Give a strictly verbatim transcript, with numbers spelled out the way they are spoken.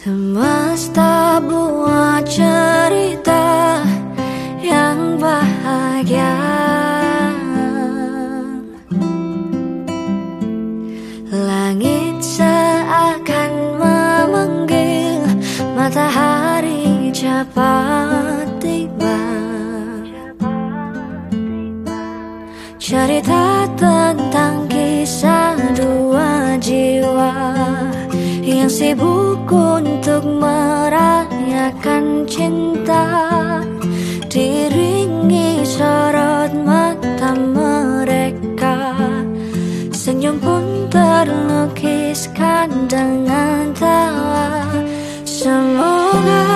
Semesta buat cerita yang bahagia. Langit seakan memanggil, matahari cepat tiba. Cerita tentang kisah dua jiwa yang sibuk untuk merayakan cinta, diringi sorot mata mereka. Senyum pun terlukiskan dengan tawa. Semoga